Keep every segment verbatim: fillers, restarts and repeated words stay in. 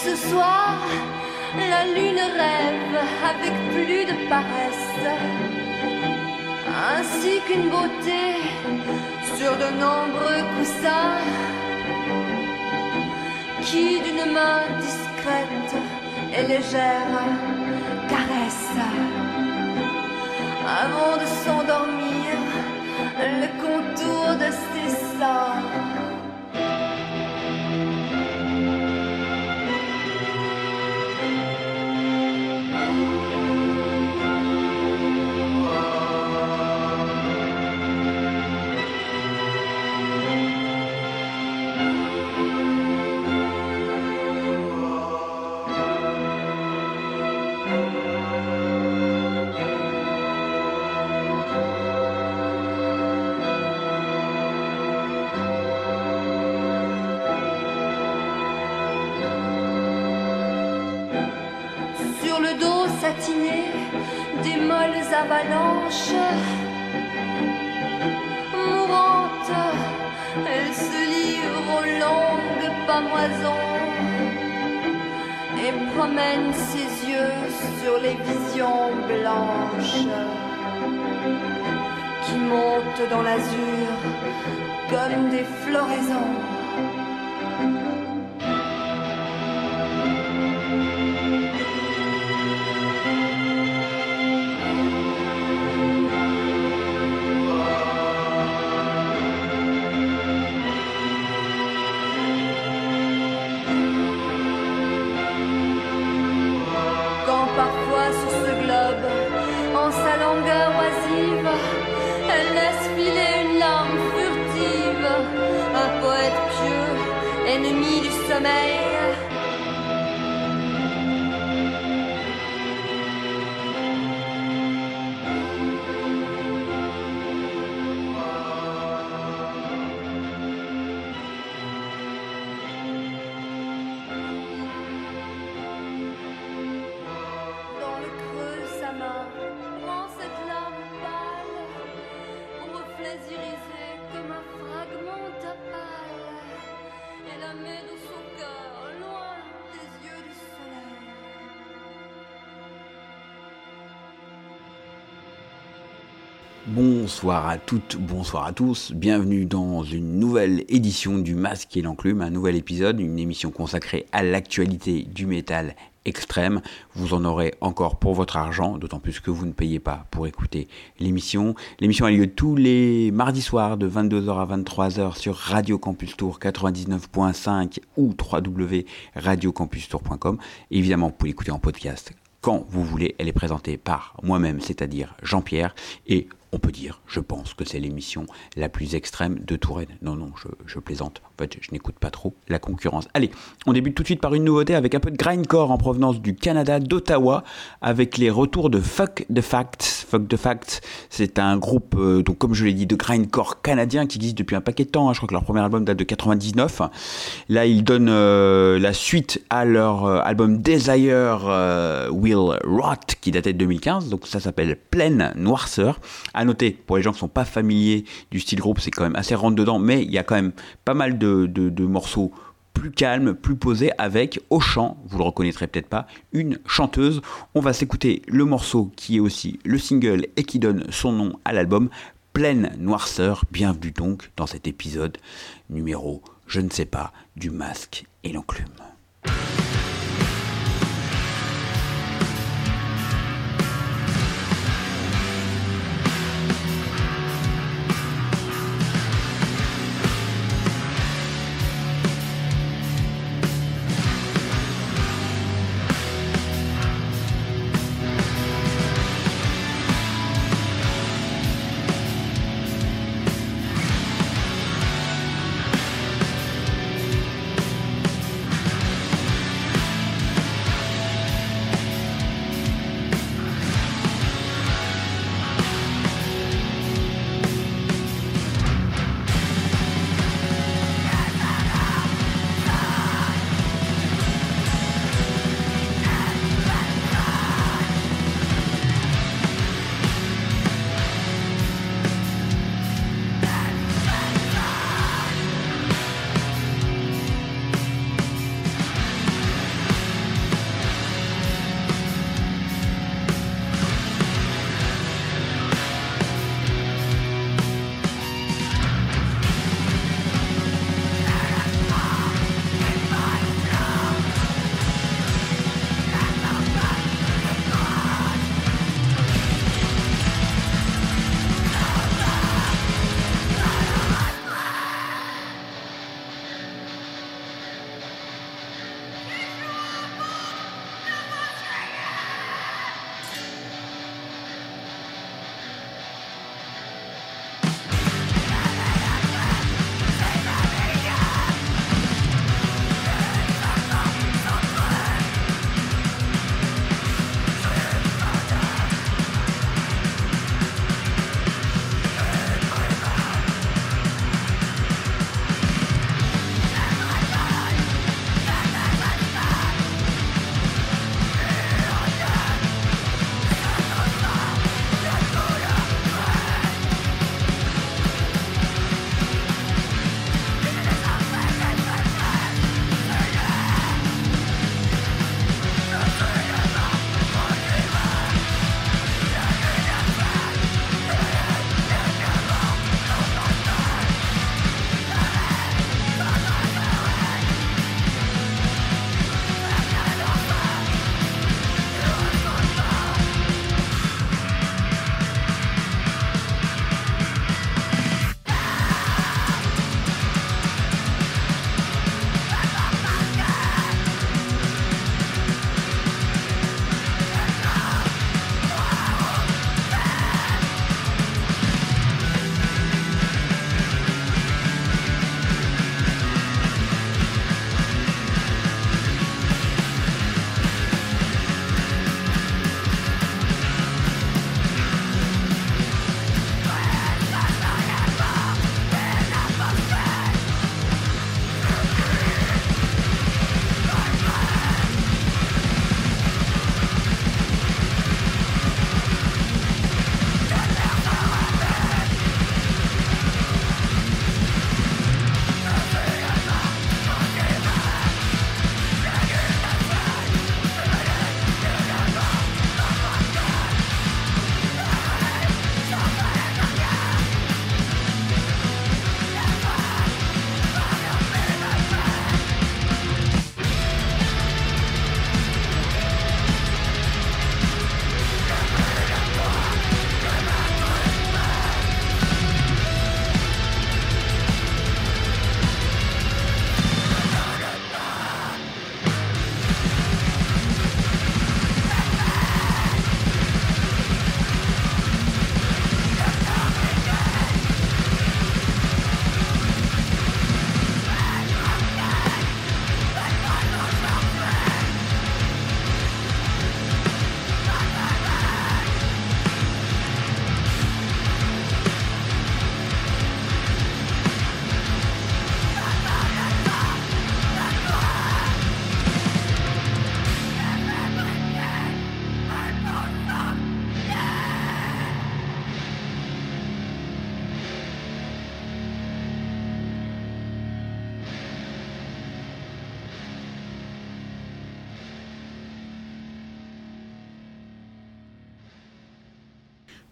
ce soir, la lune rêve avec plus de paresse, ainsi qu'une beauté sur de nombreux coussins, qui d'une main discrète et légère caresse, avant de s'endormir, le contour de ses seins. Des molles avalanches, mourante, elle se livre aux longues pâmoisons et promène ses yeux sur les visions blanches qui montent dans l'azur comme des floraisons. Elle laisse filer une larme furtive, un poète pieux, ennemi du sommeil. Dans le creux de sa main, prend cette larme pâle, irisé comme un fragment d'opale, et la met dans son cœur, loin des yeux du soleil. Bonsoir à toutes, bonsoir à tous, bienvenue dans une nouvelle édition du Masque et l'Enclume, un nouvel épisode, une émission consacrée à l'actualité du métal extrême. Vous en aurez encore pour votre argent, d'autant plus que vous ne payez pas pour écouter l'émission. L'émission a lieu tous les mardis soirs de vingt-deux heures à vingt-trois heures sur Radio Campus Tour quatre-vingt-dix-neuf point cinq ou w w w point radio campus tour point com. Évidemment, vous pouvez l'écouter en podcast quand vous voulez. Elle est présentée par moi-même, c'est-à-dire Jean-Pierre, et on peut dire, je pense, que c'est l'émission la plus extrême de Touraine. Non, non, je, je plaisante. En fait, je n'écoute pas trop la concurrence. Allez, on débute tout de suite par une nouveauté avec un peu de grindcore en provenance du Canada, d'Ottawa, avec les retours de Fuck the Facts. Fuck the Facts, c'est un groupe, euh, donc comme je l'ai dit, de grindcore canadien qui existe depuis un paquet de temps. Hein. Je crois que leur premier album date de quatre-vingt-dix-neuf. Là, ils donnent euh, la suite à leur euh, album Desire euh, Will Rot, qui datait de deux mille quinze. Donc ça s'appelle Pleine Noirceur. À noter, pour les gens qui ne sont pas familiers du style groupe, c'est quand même assez rentre dedans, mais il y a quand même pas mal de, de, de morceaux plus calmes, plus posés, avec au chant, vous le reconnaîtrez peut-être pas, une chanteuse. On va s'écouter le morceau qui est aussi le single et qui donne son nom à l'album, Pleine Noirceur. Bienvenue donc dans cet épisode numéro, je ne sais pas, du Masque et l'Enclume.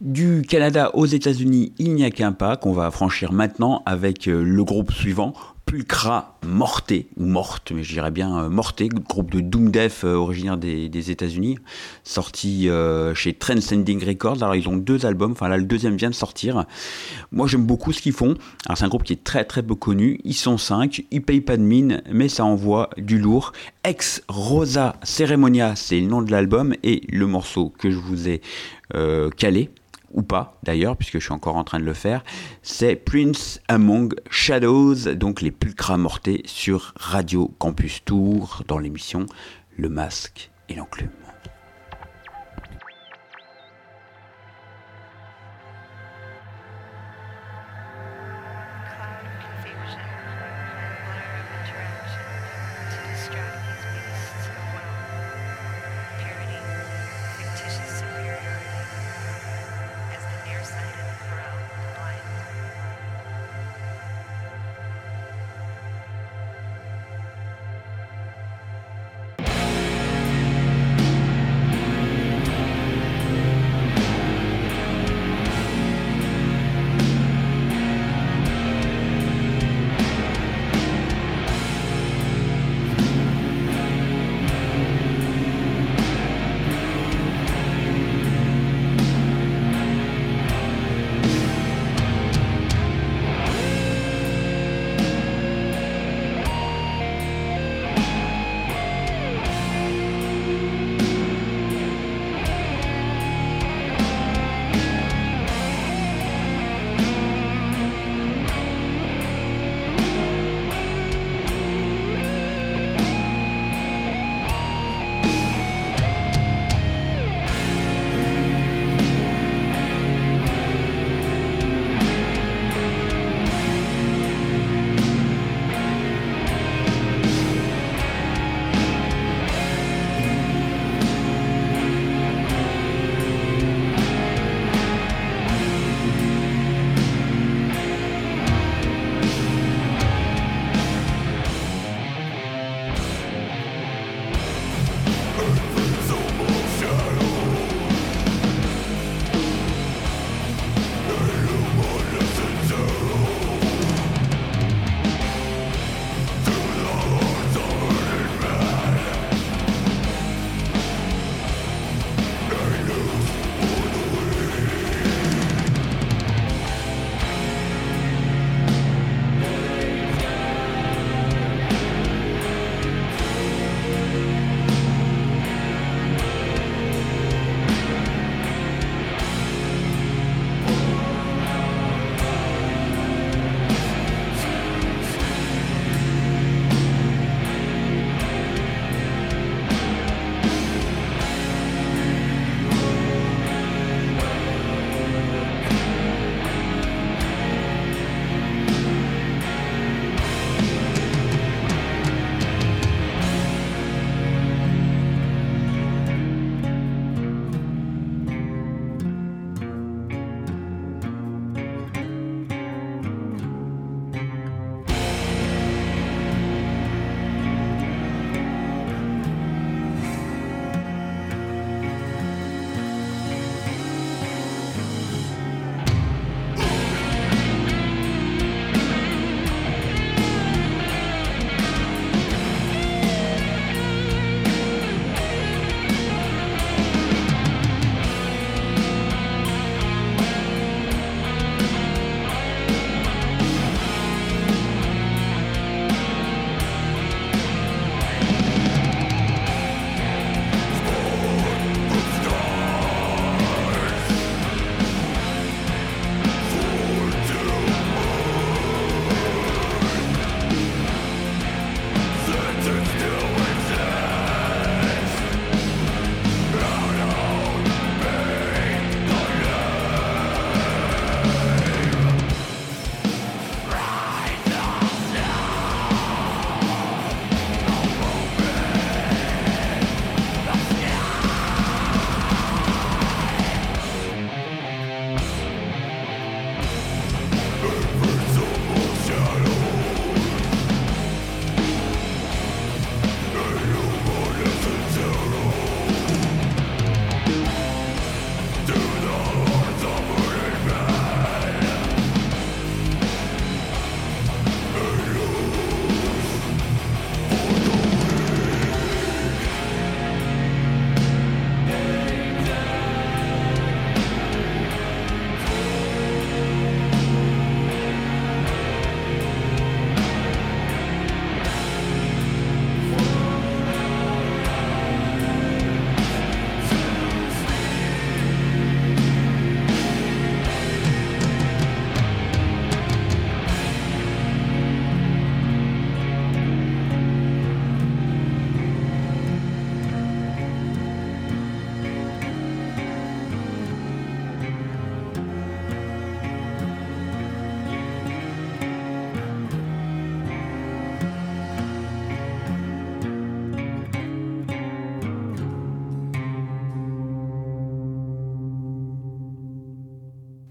Du Canada aux États-Unis, il n'y a qu'un pas qu'on va franchir maintenant avec le groupe suivant, Pulchra Morte, ou Morte, mais je dirais bien Morte, groupe de Doom Death euh, originaire des, des États-Unis, sorti euh, chez Transcending Records. Alors ils ont deux albums, enfin là le deuxième vient de sortir. Moi j'aime beaucoup ce qu'ils font. Alors c'est un groupe qui est très très peu connu, ils sont cinq, ils payent pas de mine, mais ça envoie du lourd. Ex Rosa Ceremonia, c'est le nom de l'album, et le morceau que je vous ai euh, calé, ou pas d'ailleurs, puisque je suis encore en train de le faire, c'est Prince Among Shadows, donc les Pulchra Morte sur Radio Campus Tour, dans l'émission Le Masque et l'Enclume.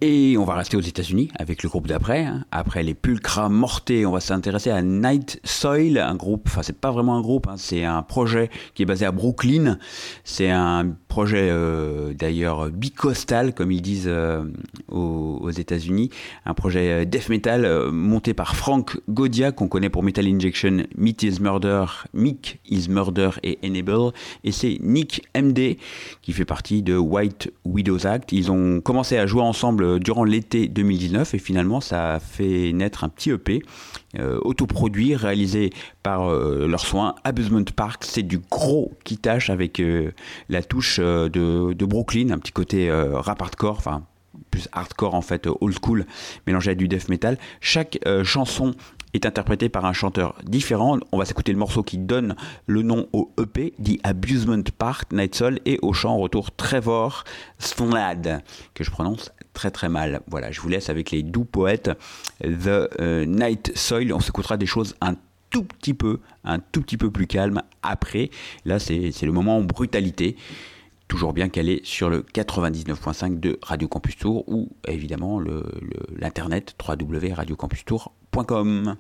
Et on va rester aux États-Unis avec le groupe d'après. Hein. Après les Pulchra Morte, on va s'intéresser à Night Soil, un groupe, enfin c'est pas vraiment un groupe, hein, c'est un projet qui est basé à Brooklyn. C'est un projet euh, d'ailleurs bicostal, comme ils disent euh, aux, aux États-Unis. Un projet death metal euh, monté par Frank Godia, qu'on connaît pour Metal Injection, Meat is Murder, Meek is Murder et Enable. Et c'est Nick M D qui fait partie de White Widows Act. Ils ont commencé à jouer ensemble durant l'été deux mille dix-neuf et finalement ça a fait naître un petit E P euh, autoproduit réalisé par euh, leurs soins Abusement Park. C'est du gros quitage avec euh, la touche euh, de, de Brooklyn, un petit côté euh, rap hardcore, enfin plus hardcore en fait, old school mélangé à du death metal. Chaque euh, chanson est interprété par un chanteur différent. On va s'écouter le morceau qui donne le nom au E P, dit Abusement Park, Night Soil, et au chant en retour Trevor Slad, que je prononce très très mal. Voilà, je vous laisse avec les doux poètes The uh, Night Soil. On s'écoutera des choses un tout petit peu, un tout petit peu plus calmes après. Là, c'est, c'est le moment en brutalité. Toujours bien calé sur le quatre-vingt-dix-neuf point cinq de Radio Campus Tour ou évidemment le, le, l'internet w w w point radio campus tour point com.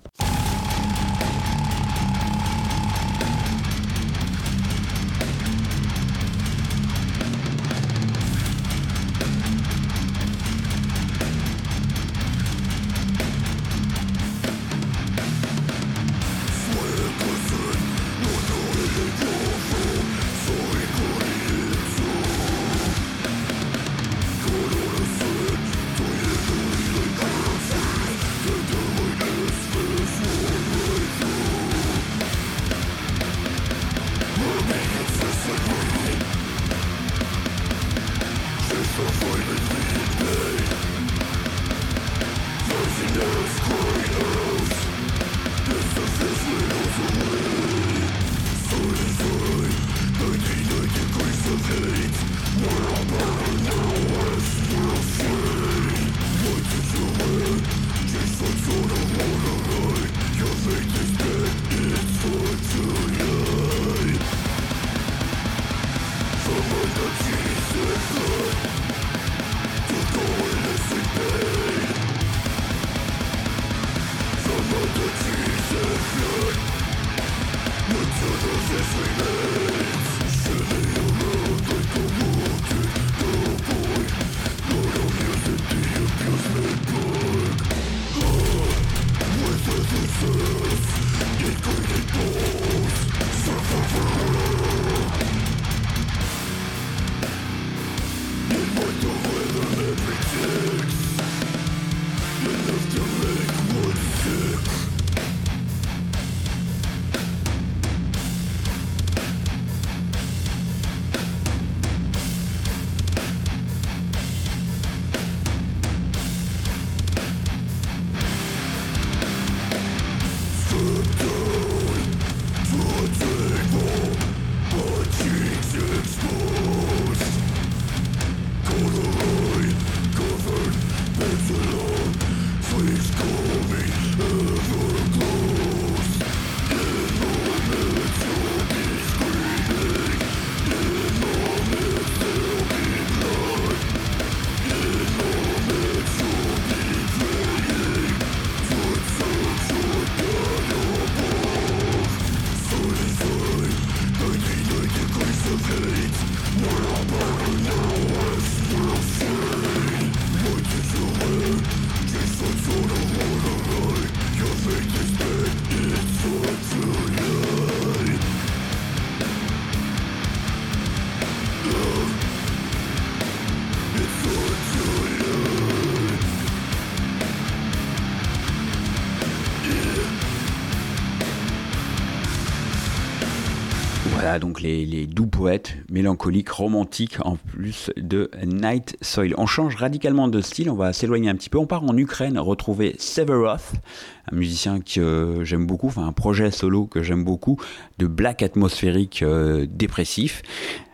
Voilà donc les, les doux poètes mélancoliques, romantiques en plus de Night Soil. On change radicalement de style, on va s'éloigner un petit peu. On part en Ukraine retrouver Severoth, un musicien que j'aime beaucoup, enfin un projet solo que j'aime beaucoup, de black atmosphérique euh, dépressif.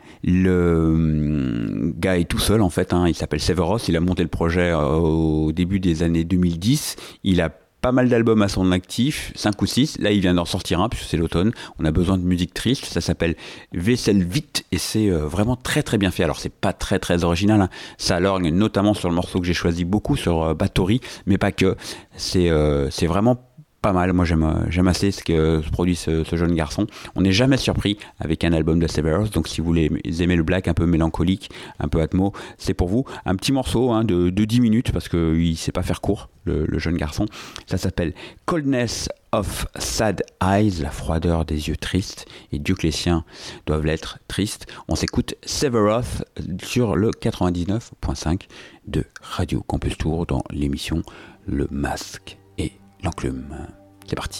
Le gars est tout seul en fait, hein, il s'appelle Severoth, il a monté le projet euh, au début des années deux mille dix, il a pas mal d'albums à son actif, cinq ou six. Là, il vient d'en sortir un, puisque c'est l'automne. On a besoin de musique triste. Ça s'appelle Wesselwied et c'est euh, vraiment très très bien fait. Alors, c'est pas très très original, hein. Ça lorgne notamment sur le morceau que j'ai choisi beaucoup, sur euh, Bathory, mais pas que. C'est, euh, c'est vraiment pas mal. Moi, j'aime, j'aime assez ce que produit ce, ce jeune garçon. On n'est jamais surpris avec un album de Severus. Donc, si vous voulez aimer le black un peu mélancolique, un peu atmo, c'est pour vous. Un petit morceau hein, de, de dix minutes parce qu'il ne sait pas faire court, le, le jeune garçon. Ça s'appelle Coldness of Sad Eyes, la froideur des yeux tristes. Et Dieu que les siens doivent l'être tristes. On s'écoute Severus sur le quatre-vingt-dix-neuf virgule cinq de Radio Campus Tour dans l'émission Le Masque et l'Enclume. C'est parti.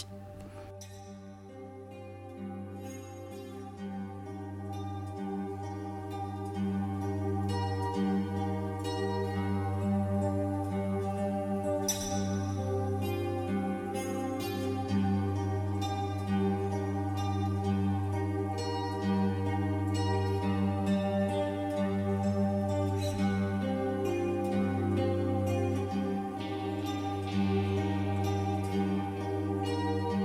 Thank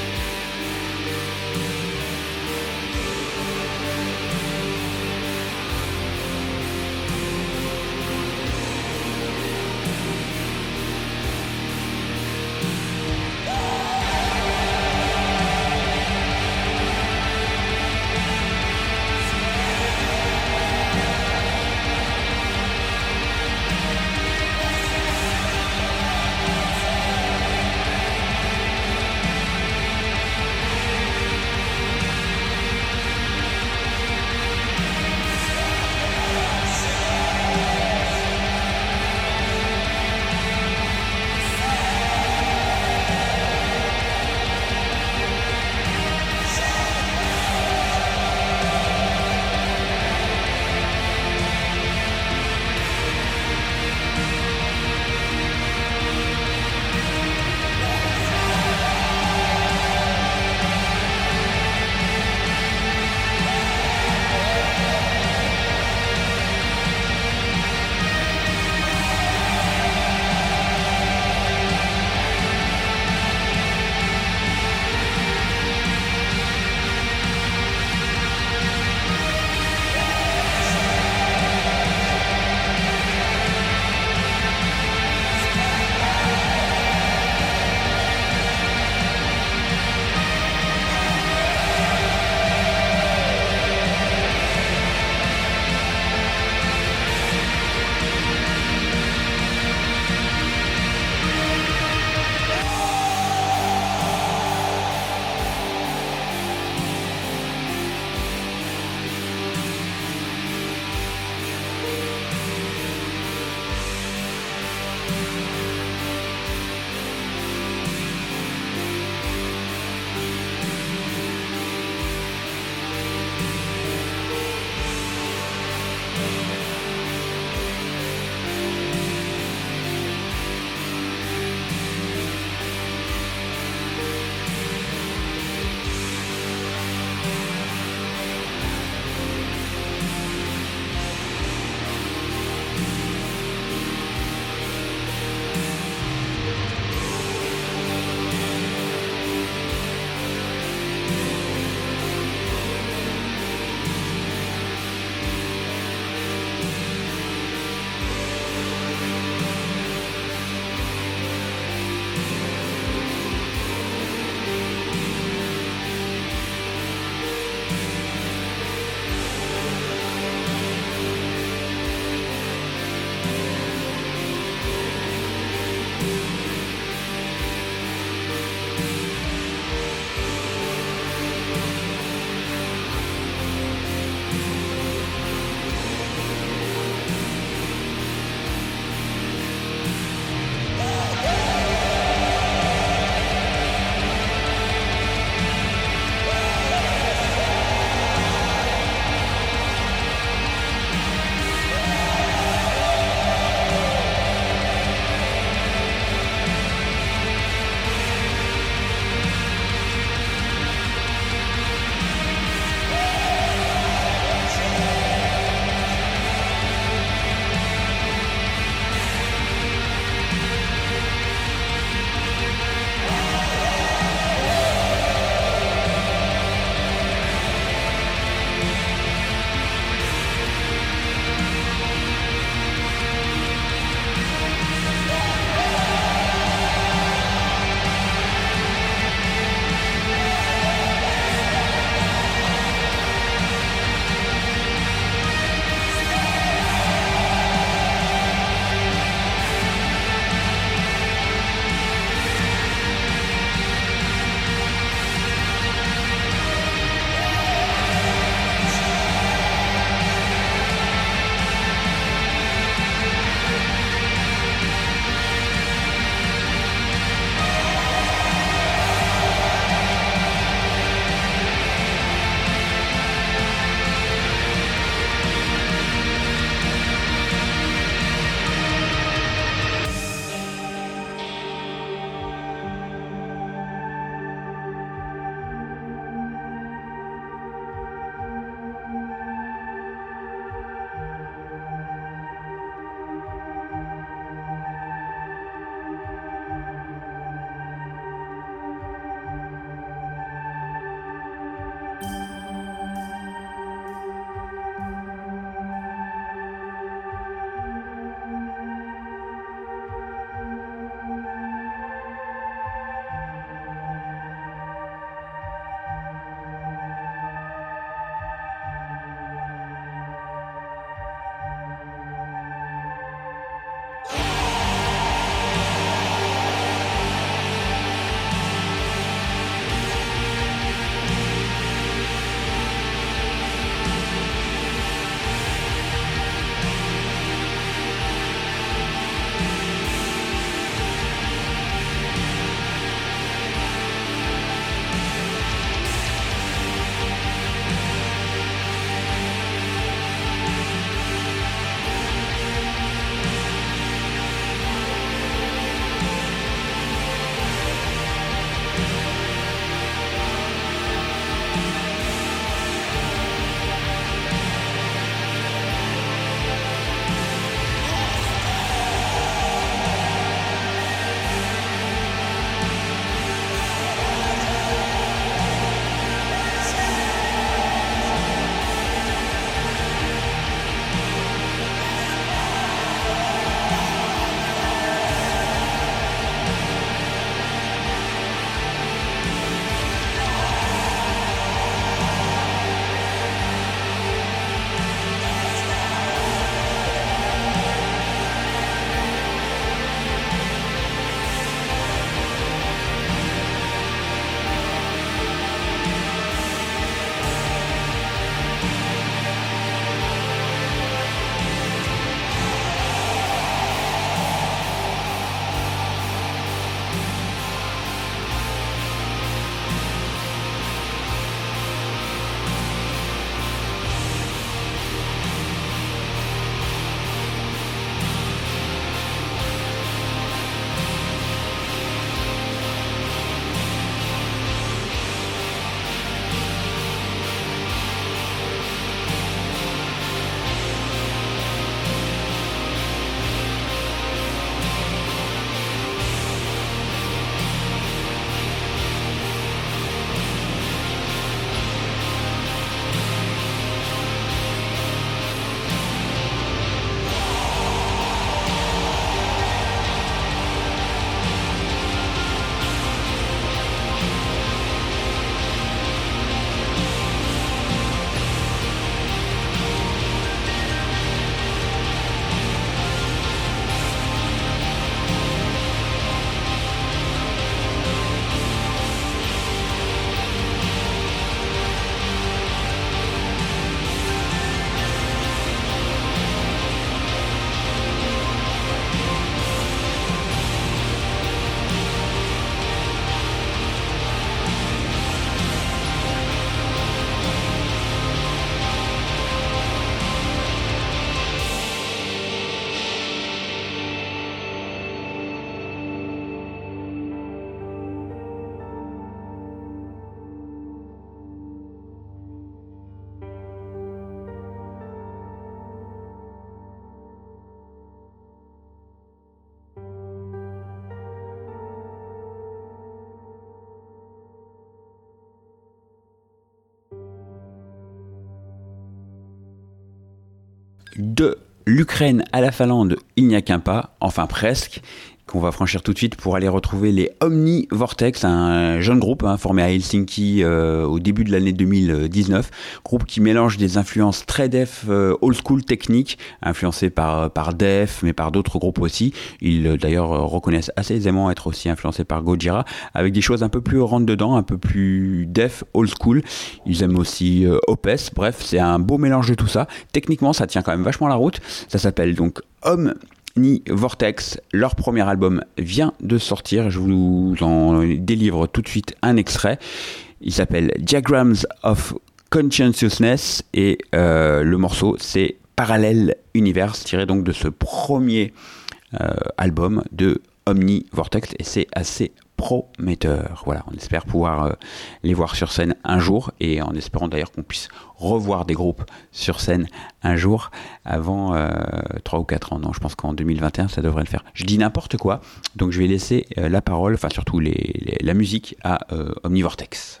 De l'Ukraine à la Finlande, il n'y a qu'un pas, enfin presque, qu'on va franchir tout de suite pour aller retrouver les Omni Vortex, un jeune groupe hein, formé à Helsinki euh, au début de l'année deux mille dix-neuf, groupe qui mélange des influences très def, euh, old school technique, influencé par, par Def, mais par d'autres groupes aussi. Ils euh, d'ailleurs euh, reconnaissent assez aisément être aussi influencés par Gojira, avec des choses un peu plus rentre dedans, un peu plus def, old school. Ils aiment aussi euh, Opeth, bref, c'est un beau mélange de tout ça. Techniquement, ça tient quand même vachement la route. Ça s'appelle donc Omni Vortex, leur premier album vient de sortir, je vous en délivre tout de suite un extrait. Il s'appelle Diagrams of Consciousness et euh, le morceau c'est Parallel Universe, tiré donc de ce premier euh, album de Omni Vortex et c'est assez prometteur. Voilà, on espère pouvoir euh, les voir sur scène un jour et en espérant d'ailleurs qu'on puisse revoir des groupes sur scène un jour avant euh, trois ou quatre ans. Non, je pense qu'en deux mille vingt et un, ça devrait le faire. Je dis n'importe quoi, donc je vais laisser euh, la parole, enfin surtout les, les, la musique à euh, Omni Vortex.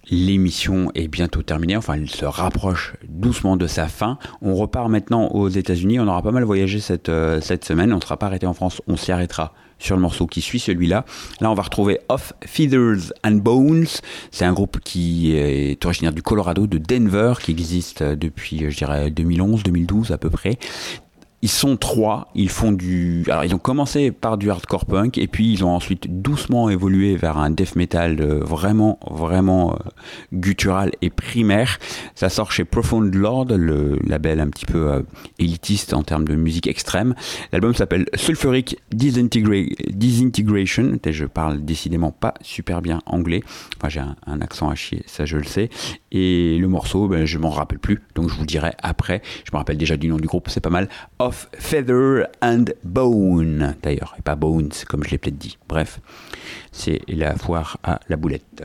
L'émission est bientôt terminée, enfin elle se rapproche doucement de sa fin. On repart maintenant aux États-Unis, on aura pas mal voyagé cette, euh, cette semaine, on ne sera pas arrêté en France, on s'y arrêtera sur le morceau qui suit celui-là. Là on va retrouver Of Feathers and Bones, c'est un groupe qui est originaire du Colorado, de Denver, qui existe depuis je dirais deux mille onze deux mille douze à peu près. Ils sont trois, ils font du... Alors ils ont commencé par du hardcore punk et puis ils ont ensuite doucement évolué vers un death metal vraiment, vraiment euh, guttural et primaire. Ça sort chez Profound Lord, le label un petit peu euh, élitiste en termes de musique extrême. L'album s'appelle Sulfuric Disintegra- Disintegration. Je parle décidément pas super bien anglais. Enfin j'ai un, un accent à chier, ça je le sais. Et le morceau, ben, je m'en rappelle plus, donc je vous le dirai après. Je me rappelle déjà du nom du groupe, c'est pas mal. Of Feather and Bone, d'ailleurs, et pas Bones, comme je l'ai peut-être dit. Bref, c'est la foire à la boulette.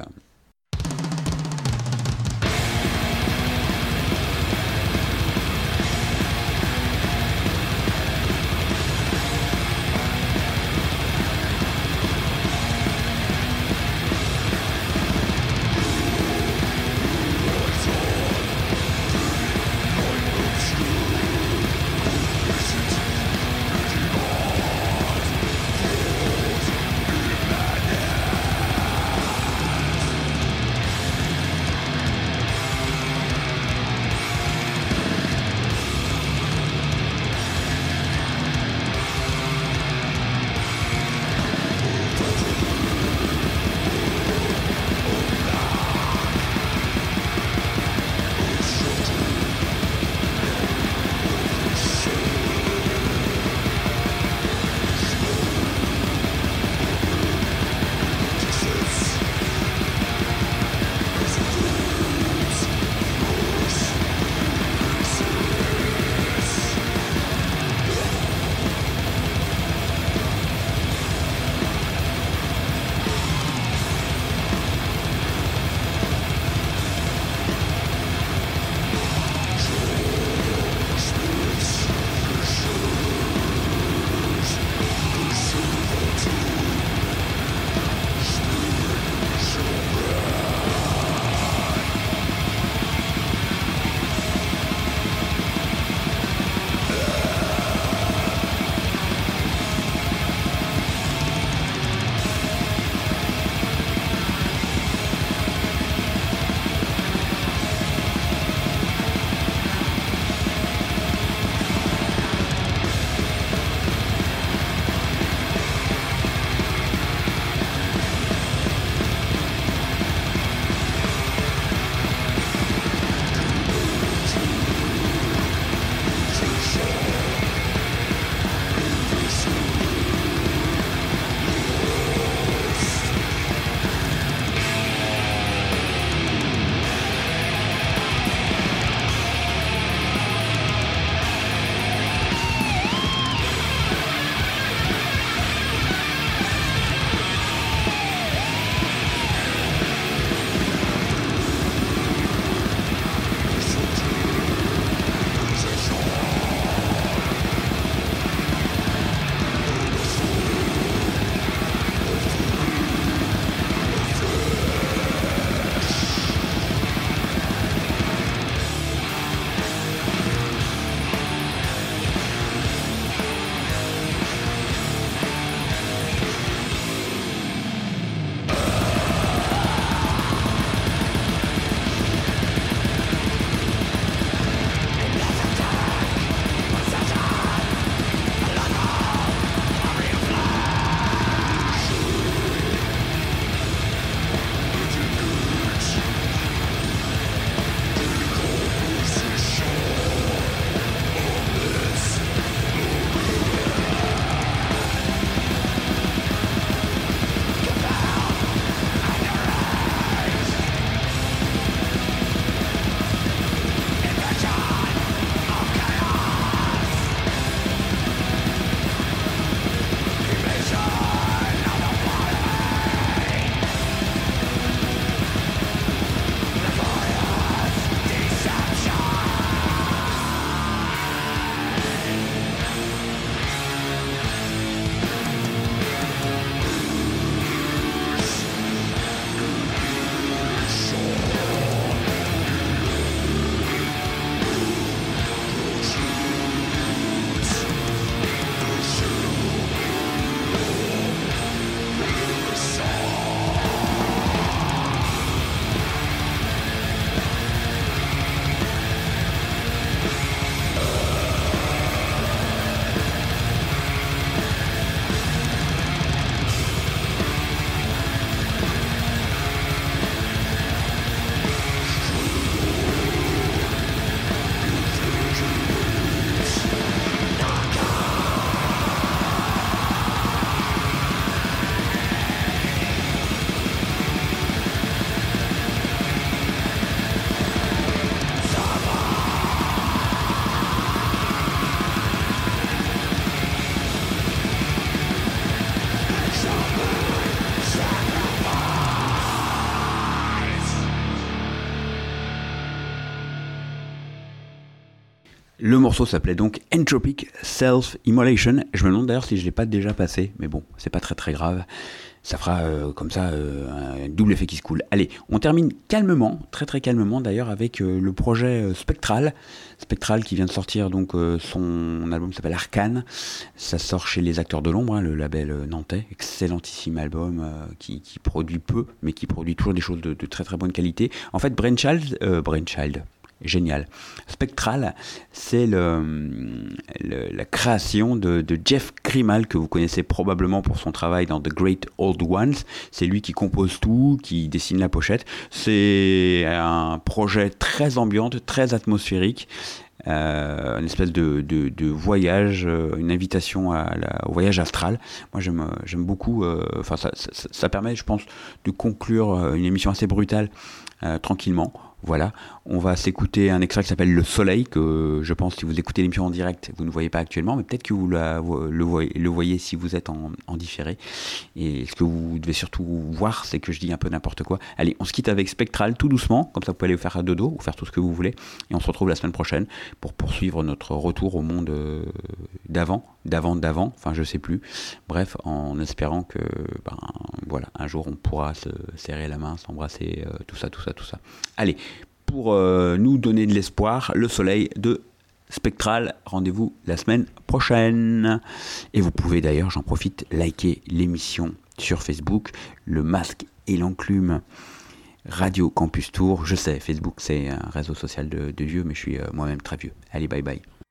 Le morceau s'appelait donc Entropic Self-Immolation. Je me demande d'ailleurs si je ne l'ai pas déjà passé, mais bon, c'est pas très très grave. Ça fera euh, comme ça euh, un double effet qui se coule. Allez, on termine calmement, très très calmement d'ailleurs, avec euh, le projet euh, Spectral. Spectral qui vient de sortir, donc euh, son album s'appelle Arcane. Ça sort chez Les Acteurs de l'Ombre, hein, le label euh, nantais. Excellentissime album euh, qui, qui produit peu, mais qui produit toujours des choses de, de très très bonne qualité. En fait, Brainchild, euh, Brainchild, génial. Spectral, c'est le, le, la création de, de Jeff Krimal, que vous connaissez probablement pour son travail dans The Great Old Ones. C'est lui qui compose tout, qui dessine la pochette. C'est un projet très ambiante, très atmosphérique. Euh, une espèce de, de, de voyage, euh, une invitation à la, au voyage astral. Moi j'aime, j'aime beaucoup, enfin euh, ça, ça, ça permet je pense de conclure une émission assez brutale euh, tranquillement. Voilà, on va s'écouter un extrait qui s'appelle Le Soleil, que je pense si vous écoutez l'émission en direct, vous ne voyez pas actuellement, mais peut-être que vous la, le, voyez, le voyez si vous êtes en, en différé. Et ce que vous devez surtout voir, c'est que je dis un peu n'importe quoi. Allez, on se quitte avec Spectral tout doucement, comme ça vous pouvez aller faire un dodo ou faire tout ce que vous voulez. Et on se retrouve la semaine prochaine pour poursuivre notre retour au monde d'avant, d'avant, d'avant, enfin je sais plus. Bref, en espérant que, ben, voilà, un jour on pourra se serrer la main, s'embrasser, euh, tout ça, tout ça, tout ça. Allez, pour euh, nous donner de l'espoir, Le Soleil de Spectral. Rendez-vous la semaine prochaine. Et vous pouvez d'ailleurs, j'en profite, liker l'émission sur Facebook, Le Masque et l'Enclume, Radio Campus Tour. Je sais, Facebook c'est un réseau social de, de vieux, mais je suis euh, moi-même très vieux. Allez, bye bye.